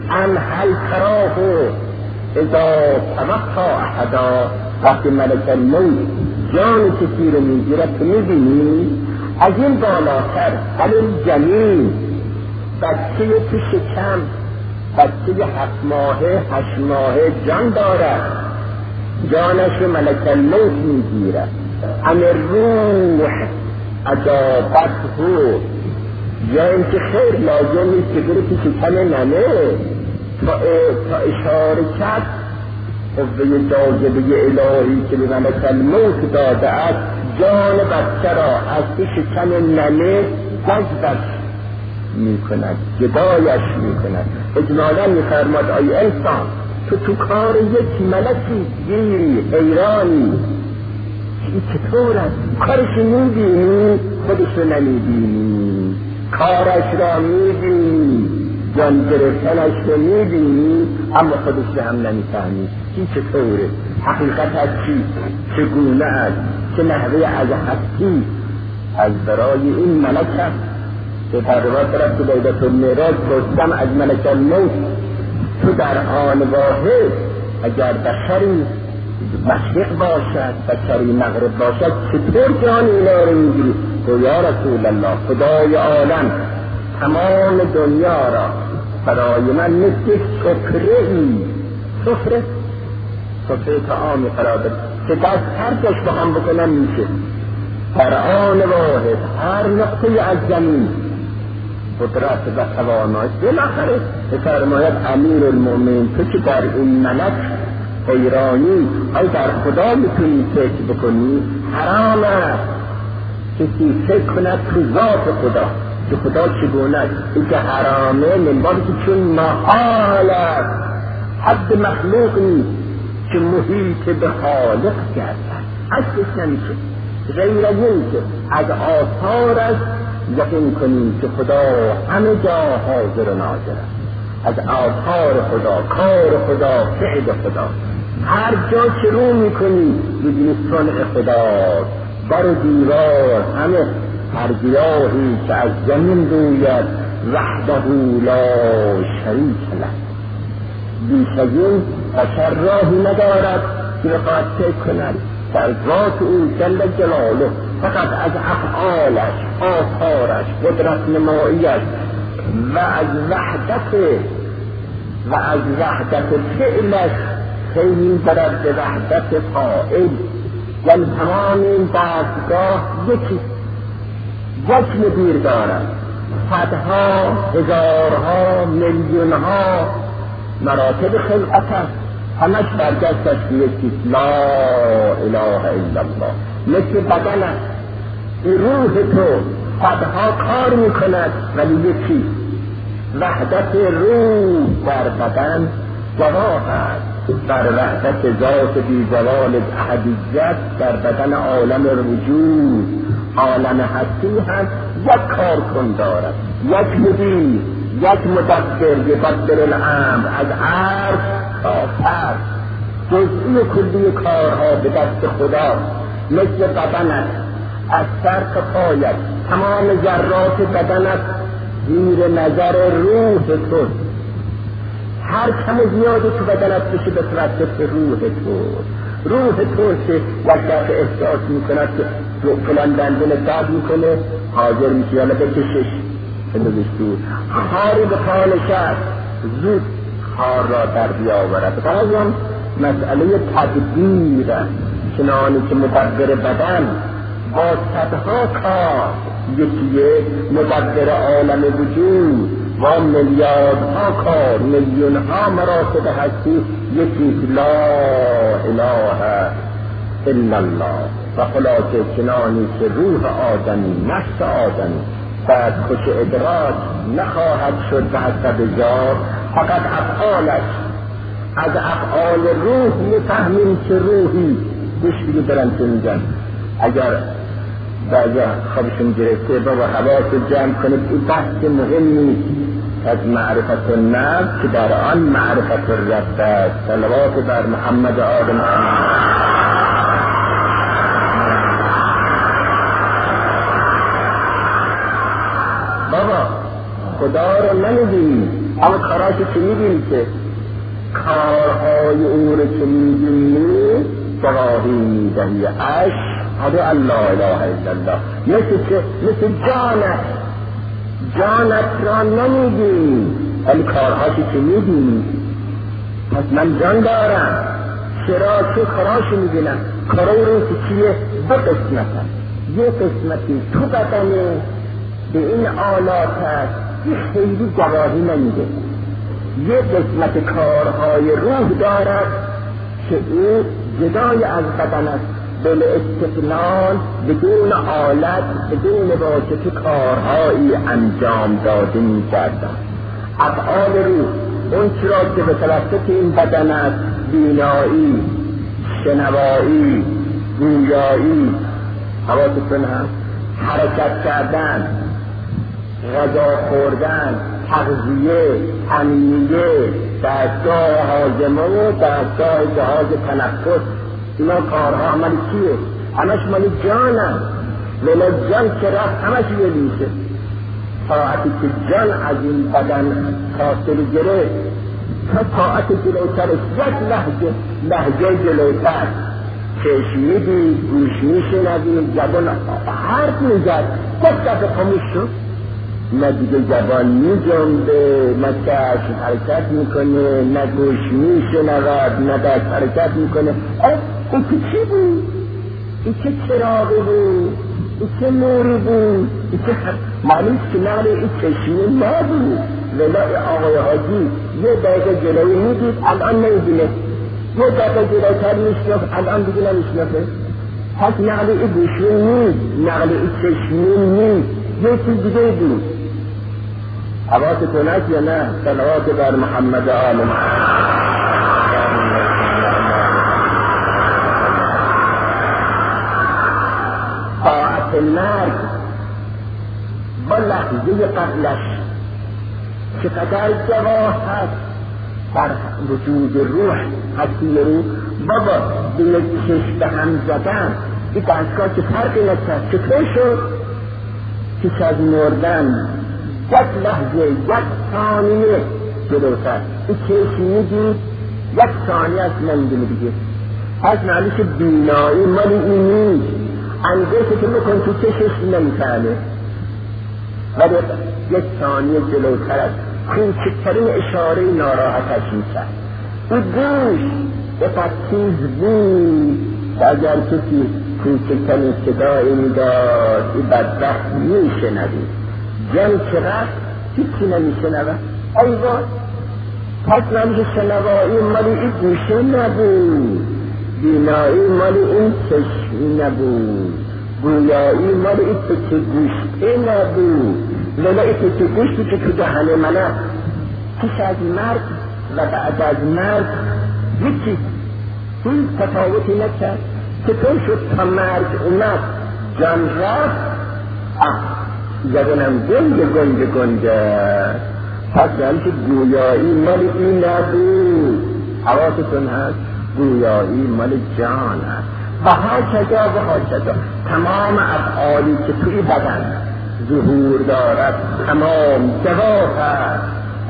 ام هل تراه اذا توفى احدا، وقتی ملک الموت جان کسی رو میگیرد که میبینی از این بالاتر علی جنین بچه تو شکم، بچه 7 ماهه 8 ماهه جان دارد، جانش رو ملک الموت میگیرد. ام روح اجابته، یا اینکه خیر لازم نیست که بره تو شکم ننه تا اشاره کرد قوه جاذبه الهی که به ملک الموت داده است جان بچه را از تو شکم ننه جذبش میکند، جدایش میکند. اجمالا میفرماد ای انسان تو کار یک ملکی گیری، حیرانی این چطور است؟ کارش میبینی خودش رو نمیبینی، کارش را میبینی، جان گرفتنش رو میبینی اما خودش رو هم نمیفهمی این چطوره، حقیقت از چی، چگونه است، چه نحوه از هستی. از برای این ملک است که در روایت رفت که لیلة المعراج گفتم از ملک الموت تو در آن واحد اگر بشری مشرق باشد بشری مغرب باشد چطور جان اینا رو میگیری؟ تو یا رسول الله خدای عالم تمام دنیا را برای من مثل سفره طعامی قرار داد که دست هر جاش با هم بکنم میشه، در آن واحد هر نقطه از زمین قدرت و توانایی. بالاخره بفرماید امیر المؤمنین تو که در این ملک حیرانی ای در خدا میتونی فکر بکنی، حرام است کسی فکر کند تو ذات خدا که خدا چگونه است. این که حرامه منباری که چون محال است، حد مخلوق نیست که محیط به خالق گردد، اصلش نمیشه غیر از این که از آثارش یقین کنیم که خدا همه جا حاضر و ناظر است، از آثار خدا، کار خدا، فعل خدا. هر جا که رو میکنی میدونی صنع خدا، در و دیوار همه هر گیاهی که از زمین روید وحده لا شریک له، بیش از این بشر راهی ندارد که بخواهد فکر کند در ذات او جل جلاله، فقط از افعالش، آثارش، قدرت نماییش و از وحدت فعلش خیلی برد به وحدت فاعل. یعنی تمام این دستگاه یک مدیر دارد، صدها، هزارها، میلیونها مراتب خلقت است، همش برگشتش به یکی لا اله الا الله. مثل بدن است، این روح تو صدها کار میکند ولی یکی، وحدت روح در بدن گواه است بر وحدت ذات بی زوال احدیت در بدن عالم وجود. عالم هستی هم یک کار کن دارد، یک مدیر، یک مدبر، یدبر الامر، از عرش تا فرش، جزئی کلی کارها به دست خدا. مثل بدنت از سر تا پایت تمام ذرات بدنت زیر نظر روح تو، هر کم زیادی تو بدنت بشه به توسط روح تو که یک دفعه احساس میکند که فلان دندون درد میکنه، حاضر میشه یالا بکشش بندازش دور، خاری به پالش است زود خار را در بیاورد. بعضی مسئله تدبیر است، چنانی که مدبر بدن با صدها کار، یکی مدبر عالم وجود و میلیاردها کار، میلیونها مراتب هستی، یکی لا اله الا الله. و خلاصه چنانی که روح آدمی، نفس آدمی بعد خوش ادراک نخواهد شد به حسب ذات، فقط افعالش، از افعال روح میفهمیم که روحی گوش دیگه دارن که میگن اگر بعضی خوابشون گرفته بابا حواس جمع کنید، این بحث مهمی از معرفت النفس که در آن معرفت الرب است. صلوات بر محمد آدم. بابا خدا رو نمیدونی، اما کارهاشو که میبینی که کارهای او رو که میبینی گواهی میدهی اشهد ان لا اله الا الله. مثل جانت را نمیبینی ولی کارهاشو که میبینی. پس من جان دارم، چرا؟ که کارهاشو میبینم. کارهای رو که چیه؟ دو قسمت هست. یه قسمتی تو بدنه به این آلات هست که خیلی گواهی نمیده. یه قسمت کارهای روح دارد که او جدای از بدن است، بل استقلال بدون آلت بدون واسطه کارهایی انجام داده می‌گردد. افعال روح اون چرا که به توسط این بدن است، بینایی، شنوایی، گویایی، حواستون هست، حرکت کردن، غذا خوردن، تغذیه، تنمیه، دستگاه هاضمه و دستگاه جهاز تنفس، اینا کارها عمل چیه؟ همش مال جانم. ولی جان که رفت همش یه لیشه. طاعتی که جان از این بدن فاصله گرفت تا طاعت جلوترش یک لحظه جلوتر چشم میدید، گوش میشنوید، زبان حرف میزد، یک دفعه خاموش شد. نه دیگه زبان میجنبه، نه چشم حرکت میکنه، نه گوش میشنود، نه دست حرکت میکنه. این که چی بود؟ این که چراغی بود؟ این که نوری بود؟ این که معنیست که نقل این چشمی نبود. ولی آقای حاجی یه دقیقه جلوی میدید الان نمیدونه، یه دقیقه جلوتر میشنف الان دیگه نمیشنفه. پس نقل این گوشی نیست، نقل این چشمی نیست، یه چیز دیگه بود. حواستون هست یا نه؟ صلوات بر محمد آل محمد. طاعت مرگ با لحظه قبلش چقدر جواه هست در وجود روح، هستی روح. بابا به یک چشم به هم زدن این دستگاه که فرقی نکرد، چطور شد؟ که از مردن یک لحظه، یک ثانیه جلوتر این چشم میدید، یک ثانیه است نمیدونه دیگه. پس معنیش بینایی مالی این نیست، انگشت که میکن تو چشش نمیفهمه، ولی یک ثانیه جلوتر است کوچکترین اشاره ناراحتش میشد. این گوش بسید تیز بود که اگر کسی کوچکترین صدایی میداد این بدبخت میشنوید. جان چقدر هیچی نمیشنود. ایوان پس نمیشه شنوایی مالی این گوشه نبود، بینایی مالی این چشمی نبود، گویایی مالی این تکه گوشته نبود. لیلا این تکه گوشتی که تو دهن منه پیش از مرگ و بعد از مرگ هیچی هیچ تفاوتی نکرد. چطور شد تا مرگ اومد جان رفت زبانم گنده. پس دارم که گویایی مال این نبود. حواستون هست؟ گویایی مال جان هست. و ها کجا تمام افعالی که توی بدن ظهور دارد تمام جواب هست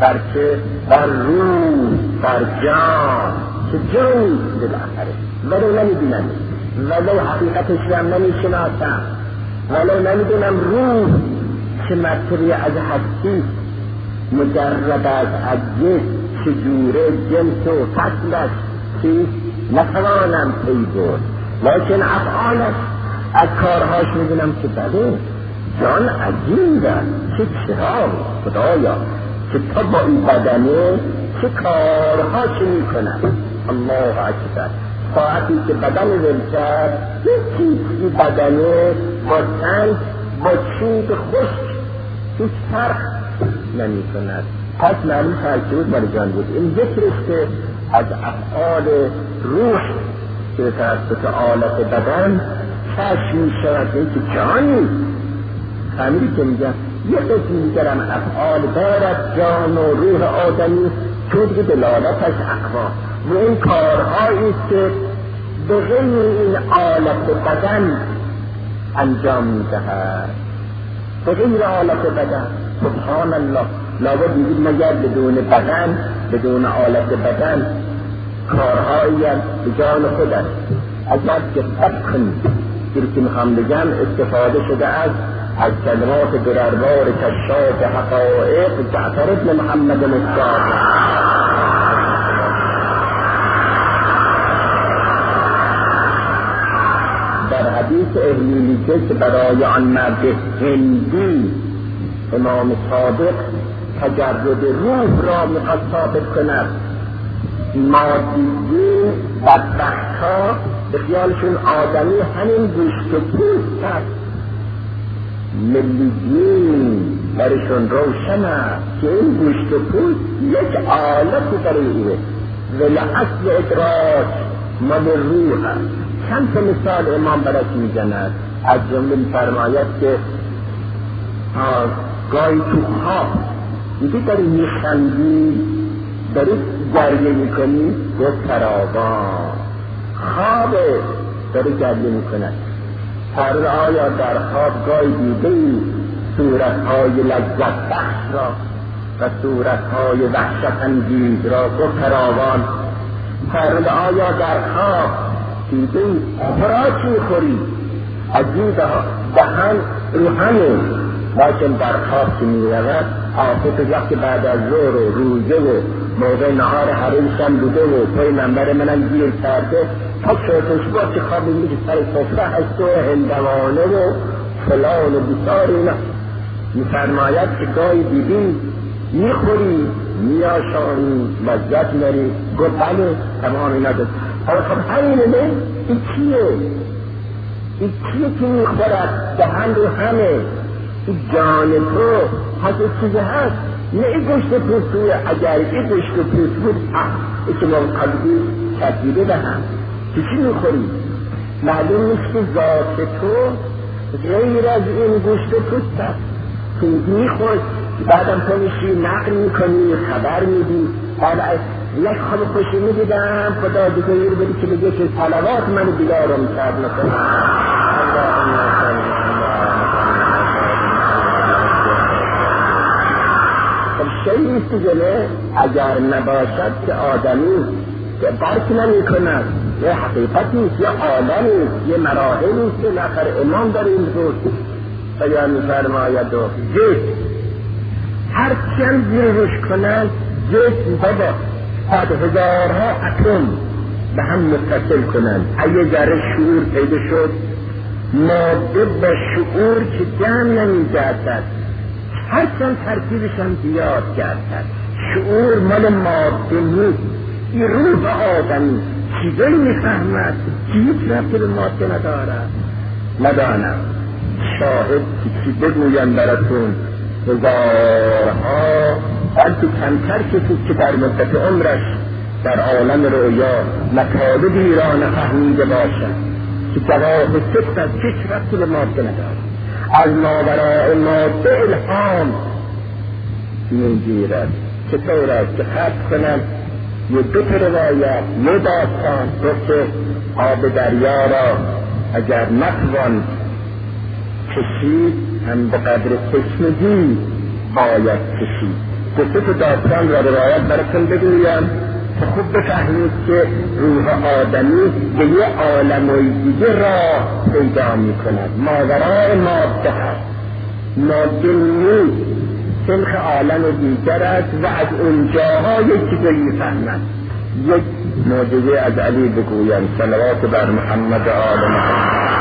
بر روح، بر جان، که جان بالاخره ولو نمیدونم، ولو حقیقتش هم نمیشناسم، ولو نمیدونم روح چه مرتبه از هستی مجرد از عجز چجوره جنس و فصلش چیست نتوانم پی برد، لیکن افعالش از کارهاش میدونم که بده جان عجیبه. چه چرا خدایا که تا با این بدنه چه کارها چه میکنن. الله اکبر. ساعتی که بدن ول کرد این بدنه با تنگ با چوب خشک هیچ فرق نمی کند. پس معلوم ترکیب بر جان بود. این ذکرش که از افعال روح که توسط آلت بدن کشف می شود که جانی خمیری که میگن یه قسمی میگرم افعال دارد جان و روح آدمی چون که دلالتش اقوا و این کارهایی که به غیر این آلت بدن انجام میدهد، به غیر آلت بدن. سبحان الله. لابد میگید مگر بدون بدن، بدون آلت بدن کارهایی به جان خود است. اگر که فقن که میخوام بگم استفاده شده از کلمات درربار کشاف حقائق جعفر ابن محمد الصادق. در حدیث اهلیلیه که برای آن مرد هندی امام صادق تجرد روح را میخواد ثابت کند، مادیین بدبخت‌ها به خیالشون آدمی همین گوشت و پوست است، ملیین برشون روشن است که این گوشت و پوست یک آلت برایه ولی اصل ادراک مال روح است. چند تا مثال امام برش میزند، از جمله میفرماید که گاهی تو خواب دیگه داری میخندی، داری گریه میکنی، گفت تراوان خوابه داری گریه میکند. فرد آیا در خواب گاهی دیده ای صورتهای لذت بخش را و صورتهای وحشت انگیز را، گفت تراوان. فرد آیا در خواب دیده ای خوراک میخوری عجیب دهن رو همون لیکن در خواب که میرود آفت وقتی بعد از ظهر و روزه و موقع نهار حریمش هم بوده و توی منبر منم گیر کرده تا چهتش با که خوابی میگه سر صفره هست و هندوانه و فلان و بیسار اینا. میفرماید که گاهی دیدی میخوری میاشانی لذت نری، گفت بله تمام اینا دست. خب همینه نه؟ این کیه که میخورد دهن رو همه این جان تو هست چیزه هست، نه این گوشت پوستوه. اگر این گوشت پوست بود که من قلبی تدیده دهم تو چی میخوری؟ معلوم نیست که ذات تو غیر از این گوشت پوست هست که میخوری. بعدم تو میشی نقل میکنی، خبر میدی. حالا یک خواب خوشی میدیدم خدا دیگه رو بدی که بگه که صلوات منو بیدارم کرد مثلا شیعی است جله اگر نباشد که آدمی که درک نمی کند، یه حقیقتی است، یه عالمی است، یه مراحلی است که نفر امام در این روز بیان می‌فرماید و جسم هر چند زیر روش کنند جسم بابا صد هزارها اتم به هم متصل کنند. اگه ذره شعور پیدا شد ماده با شعور که جمع نمی‌گردد، هرچند ترکیبش هم زیاد کردن. شعور مال ماده نیست، این روح آدمی چیزایی میفهمد که هیچ ربطی به ماده ندارد. ندانم شاهد که بگویم براتون هزارها بلکه کمتر کسی که در مدت عمرش در عالم رویا مطالبی را نفهمیده باشد که جواب سفت از هیچ ربطی به ماده ندارد. از ماورای ماده الهام میگیرد. چطور است که خط کنم یه دو روایت یه داستان که آب دریا را اگر نتوان کشید هم به قدر تشنگی باید کشید. دو داستان را روایت براتون بگویم که خوب بفهمید که روح آدمی به یه عالم دیگه راه پیدا می کند. ماورای ماده هست، ماده نیست، سلخ عالم دیگر است و از اونجاها یک چیزی می فهمد. یک معجزه از علی بگویم، صلوات بر محمد آل محمد.